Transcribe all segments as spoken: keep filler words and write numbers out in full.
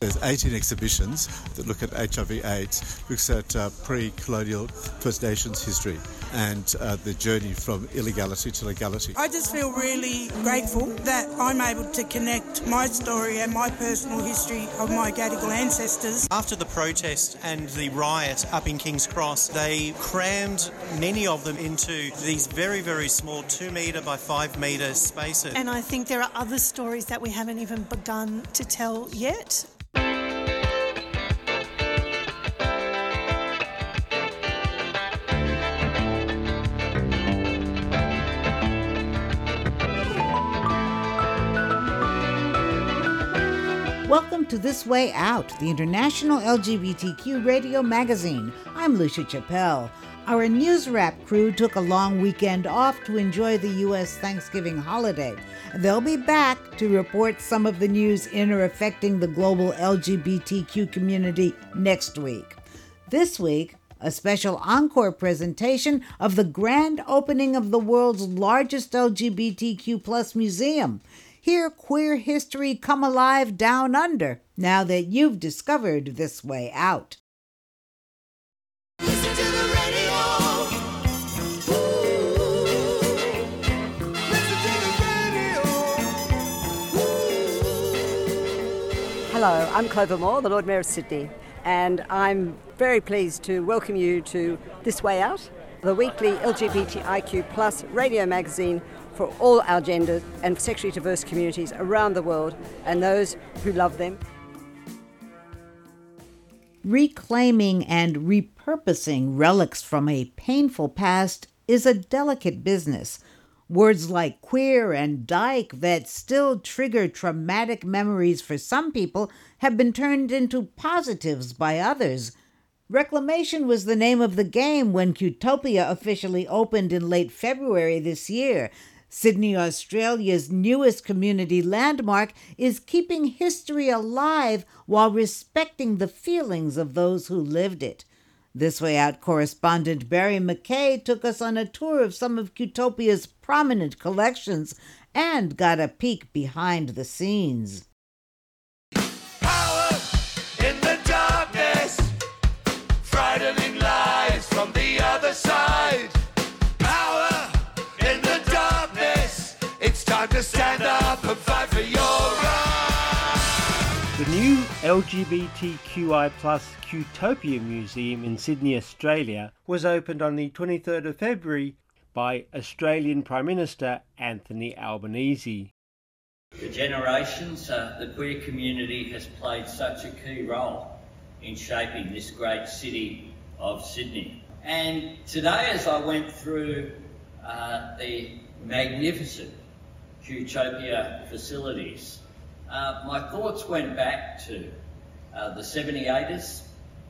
There's eighteen exhibitions that look at H I V AIDS, looks at uh, pre-colonial First Nations history and uh, the journey from illegality to legality. I just feel really grateful that I'm able to connect my story and my personal history of my Gadigal ancestors. After the protest and the riot up in King's Cross, they crammed many of them into these very, very small two metre by five metre spaces. And I think there are other stories that we haven't even begun to tell yet. Welcome to This Way Out, the international L G B T Q radio magazine. I'm Lucia Chappelle. Our News Wrap crew took a long weekend off to enjoy the U S Thanksgiving holiday. They'll be back to report some of the news in or affecting the global L G B T Q community next week. This week, a special encore presentation of the grand opening of the world's largest L G B T Q plus museum. Hear queer history come alive down under, now that you've discovered This Way Out. Listen to the radio. Ooh. Listen to the radio. Ooh. Hello, I'm Clover Moore, the Lord Mayor of Sydney, and I'm very pleased to welcome you to This Way Out, the weekly L G B T I Q plus radio magazine for all our gender and sexually diverse communities around the world and those who love them. Reclaiming and repurposing relics from a painful past is a delicate business. Words like queer and dyke that still trigger traumatic memories for some people have been turned into positives by others. Reclamation was the name of the game when Qtopia officially opened in late February this year. Sydney, Australia's newest community landmark is keeping history alive while respecting the feelings of those who lived it. This Way Out correspondent Barry McKay took us on a tour of some of Qtopia's prominent collections and got a peek behind the scenes. Power in the darkness, frightening lies from the other side. It's time to stand up and fight for your rights. The new L G B T Q I plus Qtopia Museum in Sydney, Australia was opened on the twenty-third of February by Australian Prime Minister Anthony Albanese. For generations, uh, the queer community has played such a key role in shaping this great city of Sydney. And today, as I went through uh, the magnificent Qtopia facilities, uh, my thoughts went back to uh, the seventy-eighters.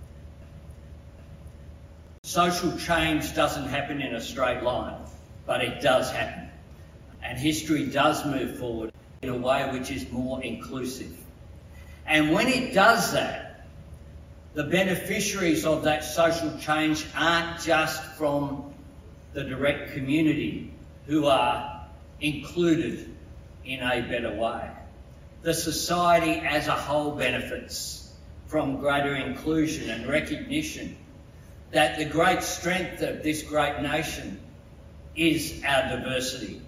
Social change doesn't happen in a straight line, but it does happen. And history does move forward in a way which is more inclusive. And when it does that, the beneficiaries of that social change aren't just from the direct community who are included in a better way. The society as a whole benefits from greater inclusion and recognition that the great strength of this great nation is our diversity.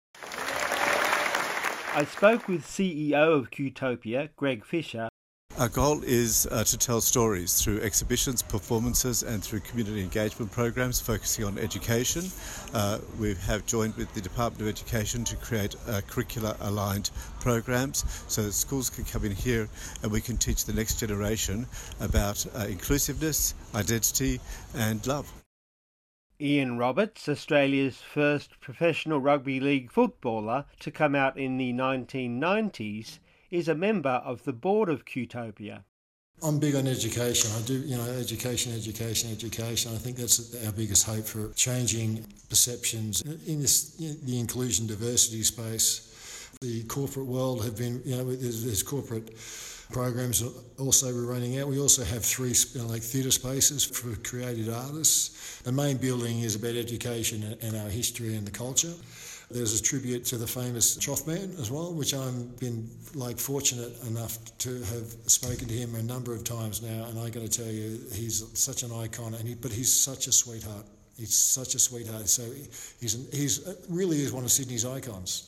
I spoke with C E O of Qtopia, Greg Fisher. Our goal is uh, to tell stories through exhibitions, performances and through community engagement programs focusing on education. Uh, we have joined with the Department of Education to create uh, curricula-aligned programs so that schools can come in here and we can teach the next generation about uh, inclusiveness, identity and love. Ian Roberts, Australia's first professional rugby league footballer to come out in the nineteen nineties, is a member of the board of Qtopia. I'm big on education. I do, you know, education, education, education. I think that's our biggest hope for changing perceptions in this, you know, the inclusion diversity space. The corporate world have been, you know, there's, there's corporate programs also we're running out. We also have three, you know, like theatre spaces for creative artists. The main building is about education and our history and the culture. There's a tribute to the famous Trough Man as well, which I've been like fortunate enough to have spoken to him a number of times now, and I got to tell you, he's such an icon, and he, but he's such a sweetheart. He's such a sweetheart. So he's an, he's really is one of Sydney's icons.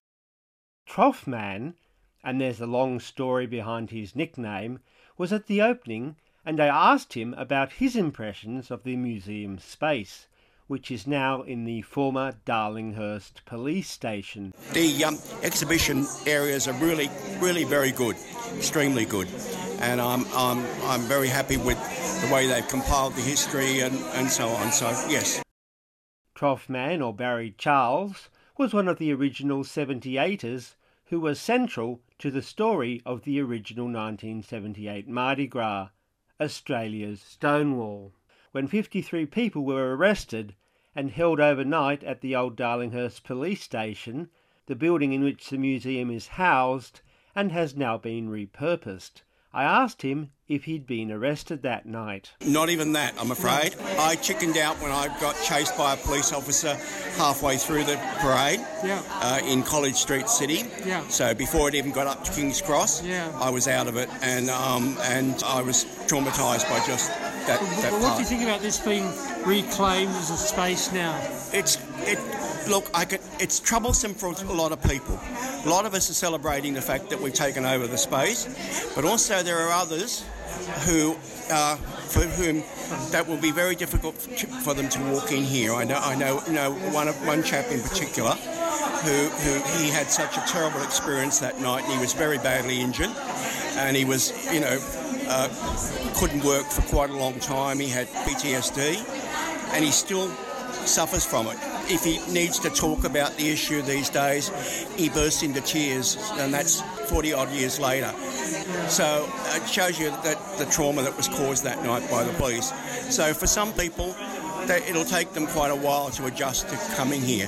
Trough Man, and there's a long story behind his nickname, was at the opening, and I asked him about his impressions of the museum space, which is now in the former Darlinghurst police station. The um, exhibition areas are really, really very good, extremely good, and I'm I'm I'm very happy with the way they've compiled the history and, and so on. So yes. Trough Man, or Barry Charles, was one of the original seventy-eighters who was central to the story of the original nineteen seventy-eight Mardi Gras, Australia's Stonewall, when fifty-three people were arrested and held overnight at the old Darlinghurst police station, the building in which the museum is housed and has now been repurposed. I asked him if he'd been arrested that night. Not even that, I'm afraid. I chickened out when I got chased by a police officer halfway through the parade yeah. uh, in College Street City. Yeah. So before it even got up to King's Cross, yeah. I was out of it, and um, and I was traumatised by just that, well, that well, part. What do you think about this being reclaimed as a space now? It's it. Look, I could, it's troublesome for a lot of people. A lot of us are celebrating the fact that we've taken over the space, but also there are others who, uh, for whom that will be very difficult for them to walk in here. I know, I know, you know one one chap in particular who, who he had such a terrible experience that night, and he was very badly injured, and he was, you know, uh, couldn't work for quite a long time. He had P T S D, and he still suffers from it. If he needs to talk about the issue these days, he bursts into tears, and that's forty odd years later. So it shows you that the trauma that was caused that night by the police. So for some people, they, it'll take them quite a while to adjust to coming here.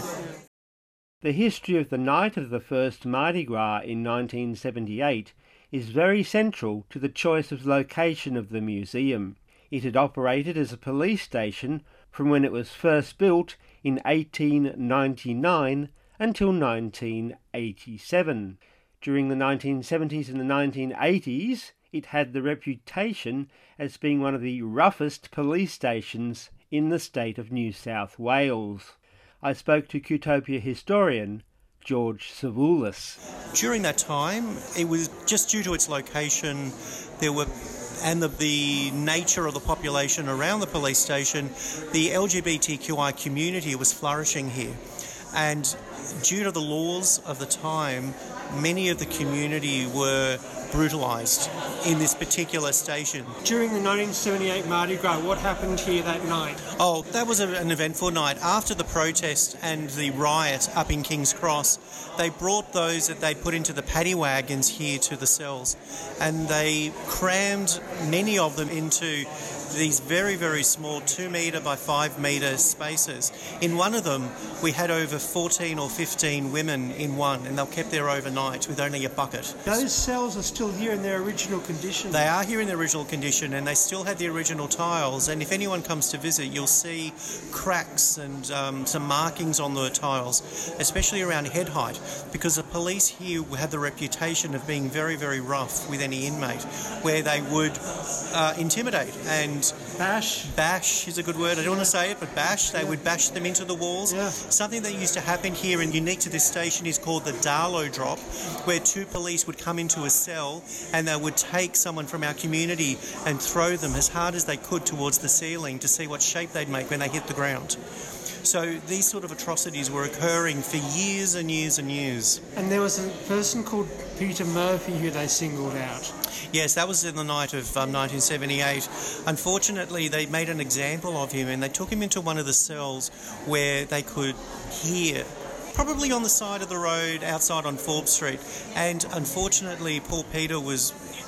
The history of the night of the first Mardi Gras in nineteen seventy-eight is very central to the choice of location of the museum. It had operated as a police station from when it was first built in eighteen ninety-nine until nineteen eighty-seven. During the nineteen seventies and the nineteen eighties, it had the reputation as being one of the roughest police stations in the state of New South Wales. I spoke to Qtopia historian George Savoulis. During that time, it was just due to its location, there were and the, the nature of the population around the police station, the L G B T Q I community was flourishing here. And due to the laws of the time, many of the community were brutalised in this particular station. During the nineteen seventy-eight Mardi Gras, what happened here that night? Oh, that was a, an eventful night. After the protest and the riot up in King's Cross, they brought those that they put into the paddy wagons here to the cells, and they crammed many of them into these very, very small two metre by five metre spaces. In one of them, we had over fourteen or fifteen women in one, and they were kept there overnight with only a bucket. Those cells are still here in their original condition? They are here in their original condition, and they still had the original tiles, and if anyone comes to visit, you'll see cracks and um, some markings on the tiles, especially around head height, because the police here had the reputation of being very, very rough with any inmate, where they would uh, intimidate and Bash? Bash is a good word. I don't want to say it, but bash. They yeah. would bash them into the walls. Yeah. Something that used to happen here and unique to this station is called the Darlow drop, where two police would come into a cell and they would take someone from our community and throw them as hard as they could towards the ceiling to see what shape they'd make when they hit the ground. So these sort of atrocities were occurring for years and years and years. And there was a person called Peter Murphy who they singled out. Yes, that was in the night of um, nineteen seventy-eight. Unfortunately, they made an example of him and they took him into one of the cells where they could hear, probably on the side of the road outside on Forbes Street. And unfortunately, poor Peter was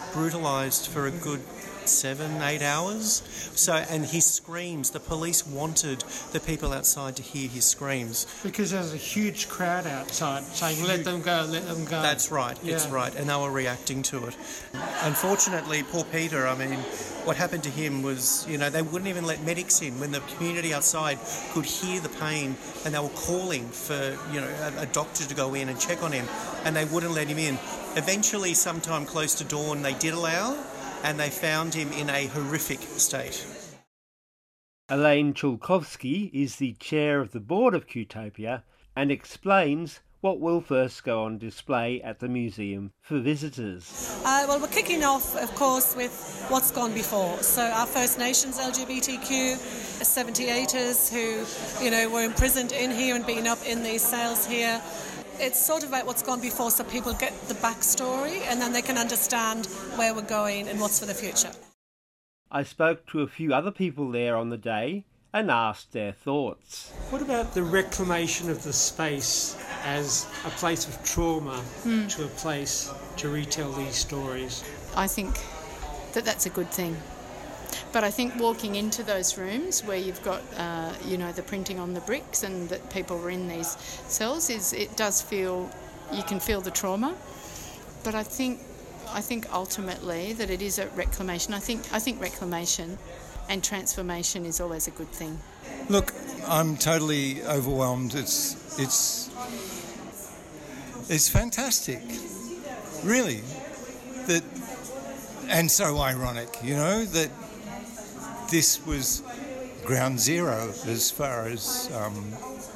brutalised for a good seven, eight hours. So, and he screams. The police wanted the people outside to hear his screams. Because there's a huge crowd outside saying, let them go, let them go. That's right, yeah. It's right. And they were reacting to it. Unfortunately, poor Peter, I mean, what happened to him was, you know, they wouldn't even let medics in when the community outside could hear the pain, and they were calling for, you know, a, a doctor to go in and check on him, and they wouldn't let him in. Eventually, sometime close to dawn, they did allow, and they found him in a horrific state. Elaine Chulkovsky is the chair of the board of Qtopia and explains what will first go on display at the museum for visitors. Uh, well, we're kicking off, of course, with what's gone before. So our First Nations L G B T Q seventy-eighters who, you know, were imprisoned in here and beaten up in these cells here. It's sort of about what's gone before so people get the backstory and then they can understand where we're going and what's for the future. I spoke to a few other people there on the day and asked their thoughts. What about the reclamation of the space as a place of trauma Hmm. to a place to retell these stories? I think that that's a good thing. But I think walking into those rooms where you've got, uh, you know, the printing on the bricks and that people were in these cells, is it does feel, you can feel the trauma. But I think, I think ultimately that it is a reclamation. I think, I think reclamation and transformation is always a good thing. Look, I'm totally overwhelmed. It's, it's, it's fantastic, really. That, and so ironic, you know, that this was ground zero as far as um,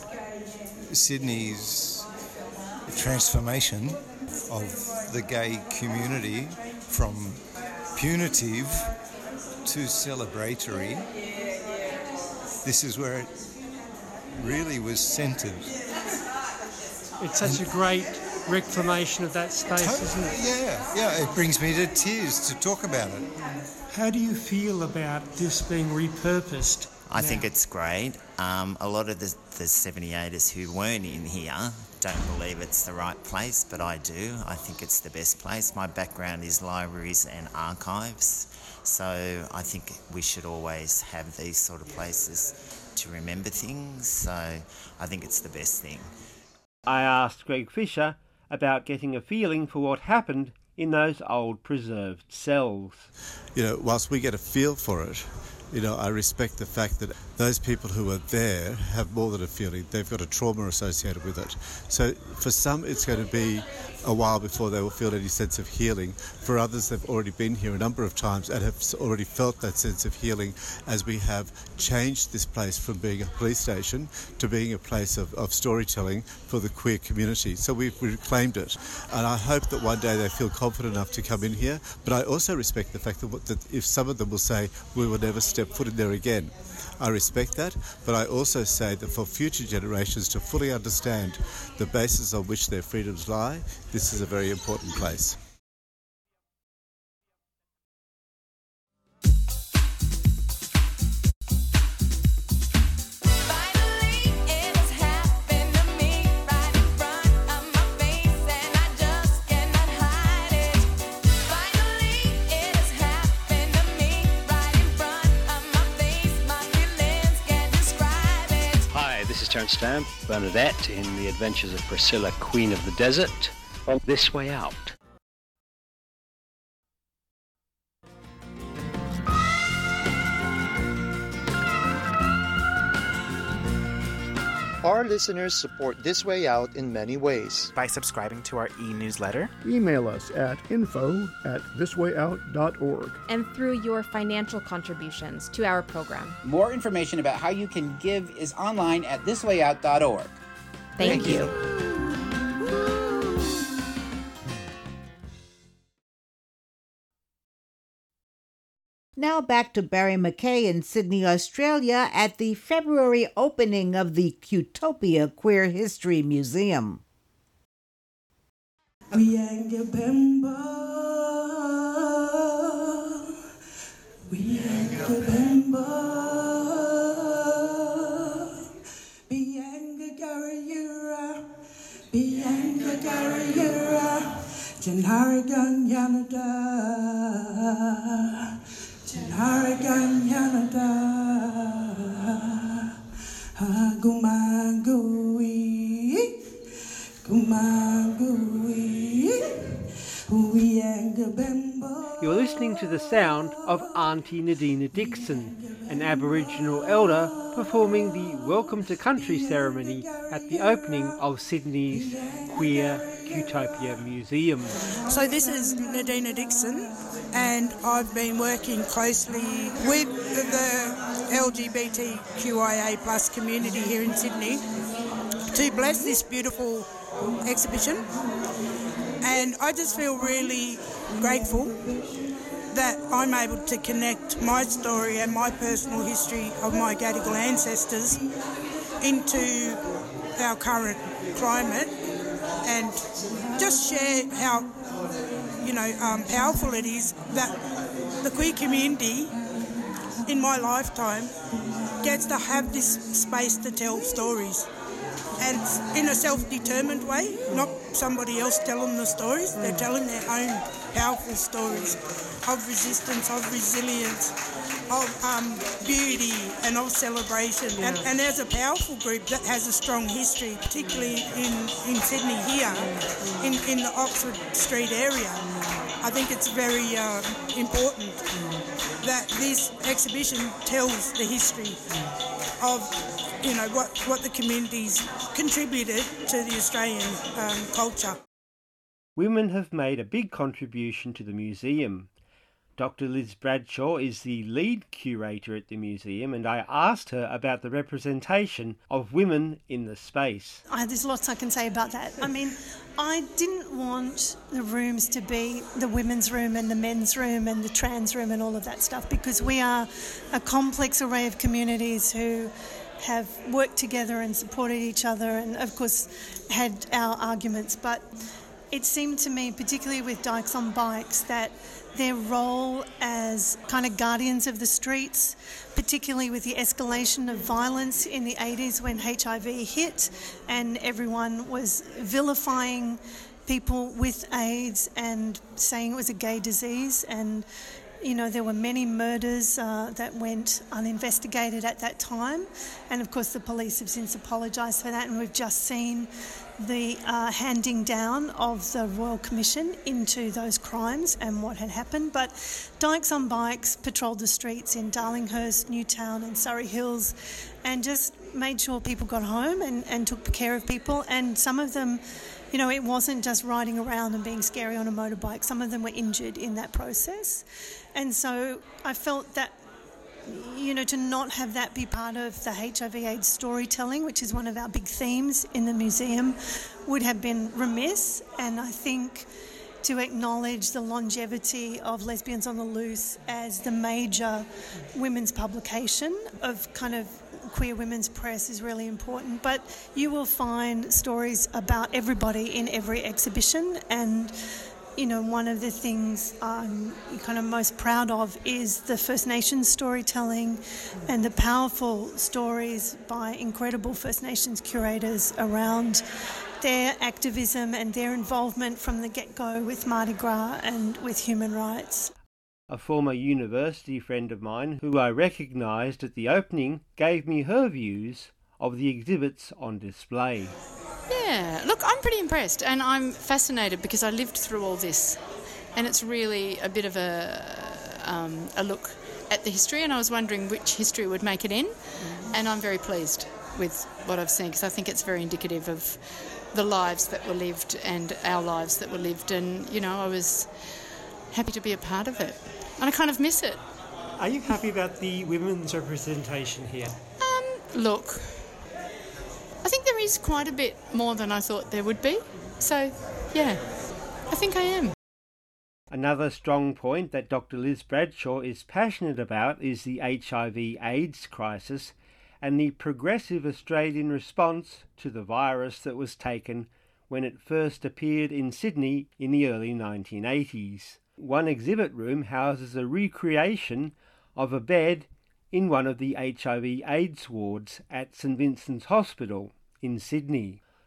Sydney's transformation of the gay community from punitive to celebratory. This is where it really was centred. It's such a great reclamation of that space, Totally, isn't it? Yeah, yeah, it brings me to tears to talk about it. How do you feel about this being repurposed? I now? think it's great. Um, a lot of the, the seventy-eighters who weren't in here don't believe it's the right place, but I do. I think it's the best place. My background is libraries and archives, so I think we should always have these sort of places to remember things, so I think it's the best thing. I asked Greg Fisher about getting a feeling for what happened in those old preserved cells. You know, whilst we get a feel for it, you know, I respect the fact that those people who are there have more than a feeling. They've got a trauma associated with it. So for some, it's going to be a while before they will feel any sense of healing. For others, they've already been here a number of times and have already felt that sense of healing as we have changed this place from being a police station to being a place of, of storytelling for the queer community. So we've reclaimed it. And I hope that one day they feel confident enough to come in here. But I also respect the fact that, that if some of them will say, we will never step foot in there again. I respect that, but I also say that for future generations to fully understand the basis on which their freedoms lie, this is a very important place. Terence Stamp, Bernadette in The Adventures of Priscilla, Queen of the Desert, on This Way Out. Our listeners support This Way Out in many ways. By subscribing to our e-newsletter. Email us at info at thiswayout dot org. And through your financial contributions to our program. More information about how you can give is online at thiswayout dot org. Thank, Thank you. you. Now back to Barry McKay in Sydney, Australia at the February opening of the Qtopia Queer History Museum. Jen Harigan Canada, Harigan Canada, Gumagui, Gumagui, Uyangabembo. You're listening to the sound of Auntie Nadina Dixon, an Aboriginal elder performing the Welcome to Country ceremony at the opening of Sydney's Queer Qtopia Museum. So this is Nadina Dixon, and I've been working closely with the L G B T Q I A plus community here in Sydney to bless this beautiful exhibition. And I just feel really grateful that I'm able to connect my story and my personal history of my Gadigal ancestors into our current climate, and just share how, you know, um, powerful it is that the queer community in my lifetime gets to have this space to tell stories, and in a self-determined way, not somebody else telling the stories. They're telling their own powerful stories of resistance, of resilience, of um, beauty and of celebration. Yeah. And, and there's a powerful group that has a strong history, particularly in, in Sydney here, in, in the Oxford Street area. I think it's very uh, important that this exhibition tells the history of, you know, what, what the communities contributed to the Australian um, culture. Women have made a big contribution to the museum. Doctor Liz Bradshaw is the lead curator at the museum, and I asked her about the representation of women in the space. I, there's lots I can say about that. I mean, I didn't want the rooms to be the women's room and the men's room and the trans room and all of that stuff, because we are a complex array of communities who have worked together and supported each other and, of course, had our arguments. But it seemed to me, particularly with Dykes on Bikes, that their role as kind of guardians of the streets, particularly with the escalation of violence in the eighties when H I V hit and everyone was vilifying people with AIDS and saying it was a gay disease, and you know, there were many murders uh, that went uninvestigated at that time, and of course the police have since apologised for that, and we've just seen the uh, handing down of the Royal Commission into those crimes and what had happened. But Dykes on Bikes patrolled the streets in Darlinghurst, Newtown and Surrey Hills and just made sure people got home and, and took care of people, and some of them, you know, it wasn't just riding around and being scary on a motorbike. Some of them were injured in that process. And so I felt that, you know, to not have that be part of the H I V AIDS storytelling, which is one of our big themes in the museum, would have been remiss. And I think to acknowledge the longevity of Lesbians on the Loose as the major women's publication of kind of queer women's press is really important. But you will find stories about everybody in every exhibition, and you know, one of the things I'm kind of most proud of is the First Nations storytelling and the powerful stories by incredible First Nations curators around their activism and their involvement from the get-go with Mardi Gras and with human rights. A former university friend of mine, who I recognised at the opening, gave me her views of the exhibits on display. Yeah, look, I'm pretty impressed, and I'm fascinated because I lived through all this, and it's really a bit of a um, a look at the history, and I was wondering which history would make it in, and I'm very pleased with what I've seen, because I think it's very indicative of the lives that were lived and our lives that were lived, and, you know, I was happy to be a part of it, and I kind of miss it. Are you happy about the women's representation here? Um, look, I think there is quite a bit more than I thought there would be. So, yeah, I think I am. Another strong point that Doctor Liz Bradshaw is passionate about is the H I V AIDS crisis and the progressive Australian response to the virus that was taken when it first appeared in Sydney in the early nineteen eighties. One exhibit room houses a recreation of a bed in one of the H I V AIDS wards at St Vincent's Hospital in Sydney.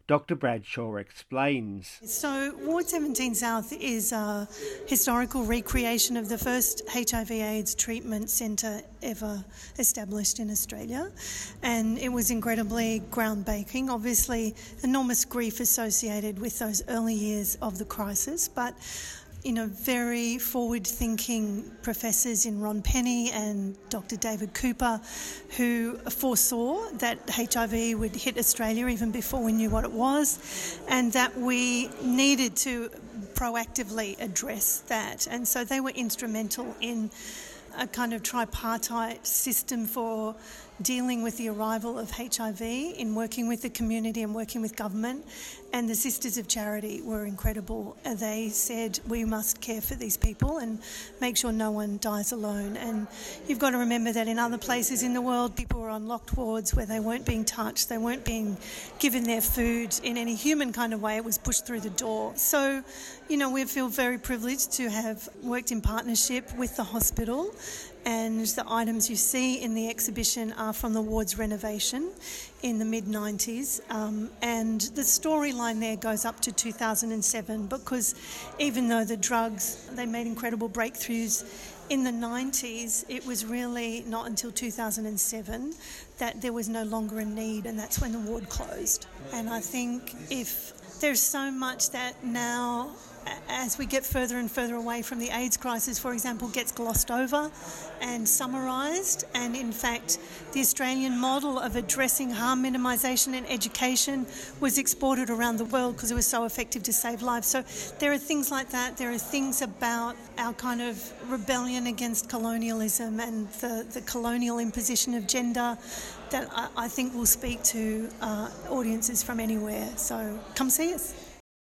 Doctor Bradshaw explains. So Ward seventeen South is a historical recreation of the first H I V AIDS treatment centre ever established in Australia, and it was incredibly groundbreaking. Obviously, enormous grief associated with those early years of the crisis, but you know, very forward-thinking professors in Ron Penny and Doctor David Cooper, who foresaw that H I V would hit Australia even before we knew what it was, and that we needed to proactively address that. And so they were instrumental in a kind of tripartite system for dealing with the arrival of H I V, in working with the community and working with government. And the Sisters of Charity were incredible. They said, we must care for these people and make sure no one dies alone. And you've got to remember that in other places in the world, people were on locked wards where they weren't being touched, they weren't being given their food in any human kind of way. It was pushed through the door. So, you know, we feel very privileged to have worked in partnership with the hospital, and the items you see in the exhibition are from the ward's renovation in the mid nineties, um, and the storyline there goes up to two thousand seven, because even though the drugs, they made incredible breakthroughs in the nineties, it was really not until two thousand seven that there was no longer a need, and that's when the ward closed. And I think if there's so much that now, as we get further and further away from the AIDS crisis, for example, gets glossed over and summarised. And in fact, the Australian model of addressing harm minimisation and education was exported around the world because it was so effective to save lives. So there are things like that. There are things about our kind of rebellion against colonialism and the, the colonial imposition of gender that I, I think will speak to uh, audiences from anywhere. So come see us.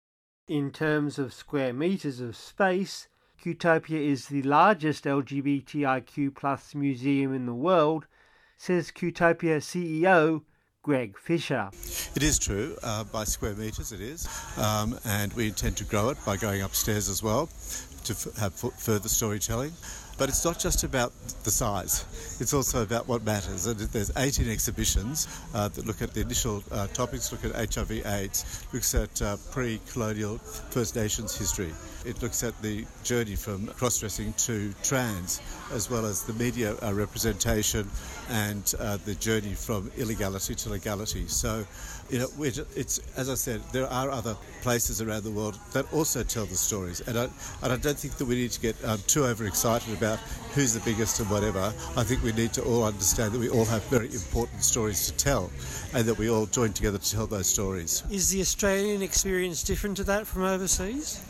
In terms of square metres of space, Qtopia is the largest L G B T I Q plus museum in the world, says Qtopia C E O Greg Fisher. It is true, uh, by square metres it is, um, and we intend to grow it by going upstairs as well to f- have f- further storytelling. But it's not just about the size, it's also about what matters. And there's eighteen exhibitions uh, that look at the initial uh, topics, look at H I V AIDS, looks at uh, pre-colonial First Nations history. It looks at the journey from cross-dressing to trans, as well as the media uh, representation and uh, the journey from illegality to legality. So, you know, we're just, it's, as I said, there are other places around the world that also tell the stories. And I, and I don't think that we need to get um, too overexcited about who's the biggest and whatever. I think we need to all understand that we all have very important stories to tell, and that we all join together to tell those stories. Is the Australian experience different to that from overseas?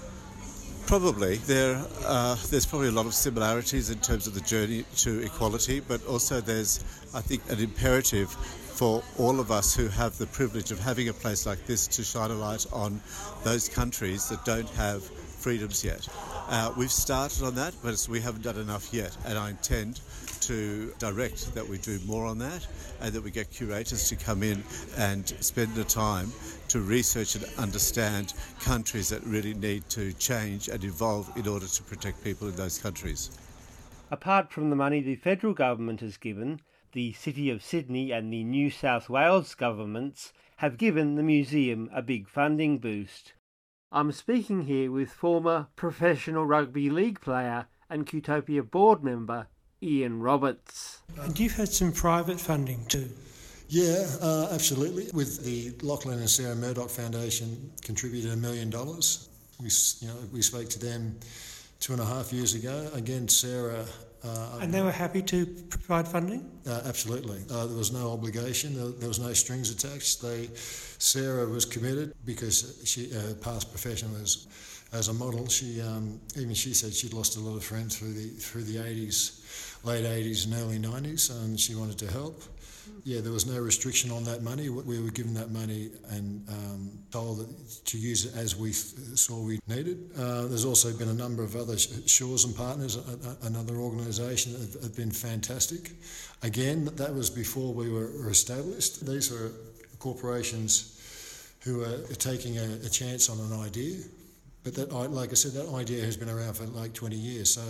Probably. There, uh, there's probably a lot of similarities in terms of the journey to equality, but also there's, I think, an imperative for all of us who have the privilege of having a place like this to shine a light on those countries that don't have freedoms yet. Uh, we've started on that, but we haven't done enough yet, and I intend to direct that we do more on that, and that we get curators to come in and spend the time to research and understand countries that really need to change and evolve in order to protect people in those countries. Apart from the money the federal government has given, the City of Sydney and the New South Wales governments have given the museum a big funding boost. I'm speaking here with former professional rugby league player and Qtopia board member Ian Roberts. And you've had some private funding too. Yeah, uh, absolutely. With the Lachlan and Sarah Murdoch Foundation contributed a million dollars. We, you know, we spoke to them two and a half years ago. Again, Sarah. Uh, and they were happy to provide funding? Uh, absolutely. Uh, there was no obligation. There, there was no strings attached. They, Sarah was committed because she, uh, past profession as as a model. She um, even she said she'd lost a lot of friends through the through the eighties, late eighties and early nineties, and she wanted to help. Yeah, there was no restriction on that money. We were given that money and um, told to use it as we saw we needed. Uh, there's also been a number of other Shores and Partners, another organisation that have been fantastic. Again, that was before we were established. These are corporations who are taking a, a chance on an idea. But that, like I said, that idea has been around for like twenty years. So,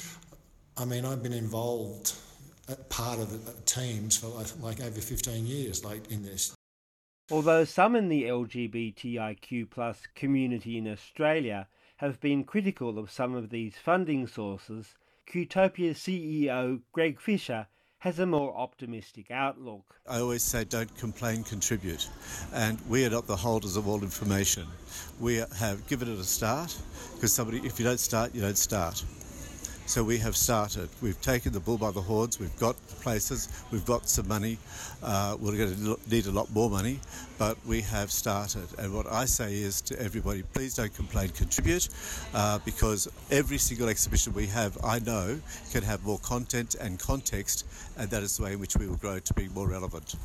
I mean, I've been involved part of the teams for like, like over fifteen years, like in this. Although some in the L G B T I Q plus community in Australia have been critical of some of these funding sources, Qtopia C E O Greg Fisher has a more optimistic outlook. I always say don't complain, contribute. And we are not the holders of all information. We have given it a start, because somebody, if you don't start, you don't start. So we have started. We've taken the bull by the horns. We've got places. We've got some money. Uh, we're going to need a lot more money, but we have started. And what I say is to everybody, please don't complain, contribute, uh, because every single exhibition we have, I know, can have more content and context, and that is the way in which we will grow to be more relevant.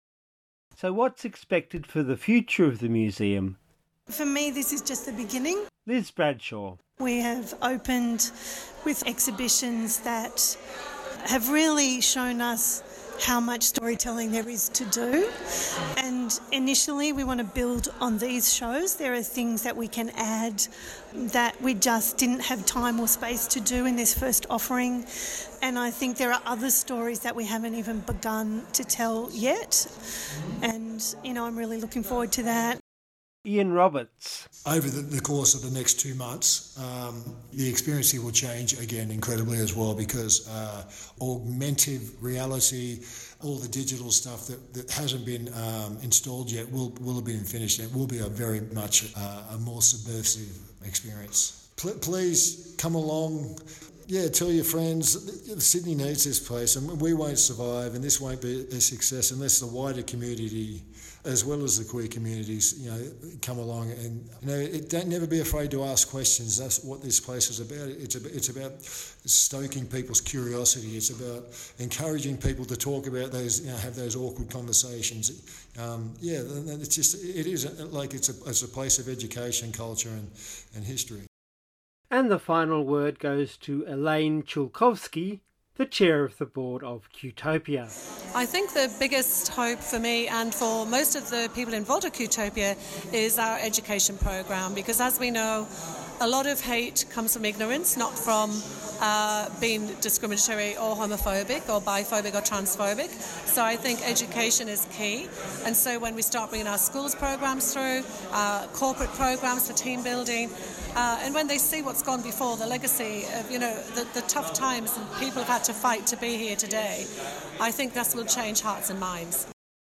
So what's expected for the future of the museum? For me, this is just the beginning. Liz Bradshaw. We have opened with exhibitions that have really shown us how much storytelling there is to do. And initially we want to build on these shows. There are things that we can add that we just didn't have time or space to do in this first offering. And I think there are other stories that we haven't even begun to tell yet. And, you know, I'm really looking forward to that. Ian Roberts. Over the, the course of the next two months, um, the experience here will change again incredibly as well, because uh, augmented reality, all the digital stuff that, that hasn't been um, installed yet will, will have been finished. It will be a very much uh, a more subversive experience. P- please come along. Yeah, tell your friends. Sydney needs this place, and we won't survive, and this won't be a success unless the wider community, as well as the queer communities, you know, come along. And you know, it, don't never be afraid to ask questions. That's what this place is about. It's about, it's about stoking people's curiosity. It's about encouraging people to talk about those, you know, have those awkward conversations. Um, yeah, it's just it is like it's a it's a place of education, culture, and and history. And the final word goes to Elaine Chulkovsky, the chair of the board of Qtopia. I think the biggest hope for me and for most of the people involved at Qtopia is our education program, because as we know, a lot of hate comes from ignorance, not from uh, being discriminatory or homophobic or biphobic or transphobic. So I think education is key. And so when we start bringing our schools programs through, uh, corporate programs for team building, uh, and when they see what's gone before, the legacy of, you know, the, the tough times and people have had to fight to be here today, I think that will change hearts and minds.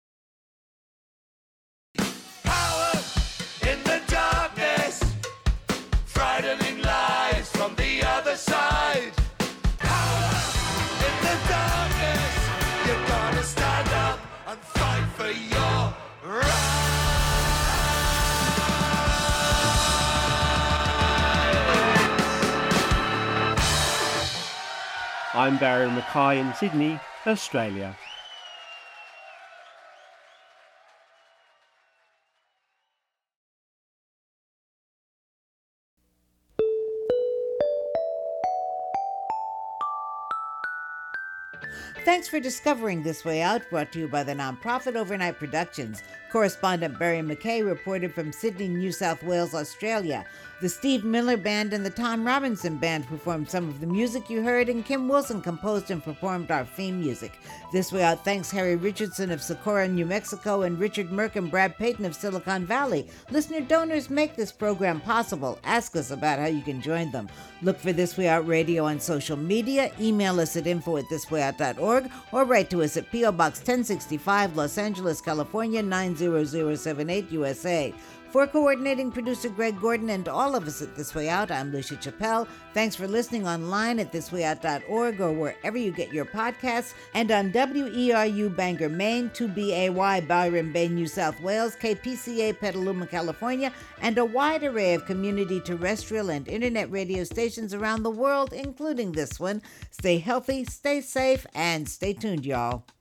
Power in the darkness, frightening lies from the other side. Power in the darkness, you're gonna stand up and fight for your right. I'm Barry Mackay in Sydney, Australia. Thanks for discovering This Way Out, brought to you by the nonprofit Overnight Productions. Correspondent Barry Mackay reported from Sydney, New South Wales, Australia. The Steve Miller Band and the Tom Robinson Band performed some of the music you heard, and Kim Wilson composed and performed our theme music. This Way Out thanks Harry Richardson of Socorro, New Mexico, and Richard Merck and Brad Payton of Silicon Valley. Listener donors make this program possible. Ask us about how you can join them. Look for This Way Out Radio on social media, email us at info at this way out dot org, or write to us at P O Box ten sixty-five, Los Angeles, California, nine zero zero seven eight, U S A. For coordinating producer Greg Gordon and all of us at This Way Out, I'm Lucia Chappelle. Thanks for listening online at this way out dot org or wherever you get your podcasts, and on W E R U Bangor, Maine, two B A Y Byron Bay, New South Wales, K P C A Petaluma, California, and a wide array of community terrestrial and internet radio stations around the world, including this one. Stay healthy, stay safe, and stay tuned, y'all.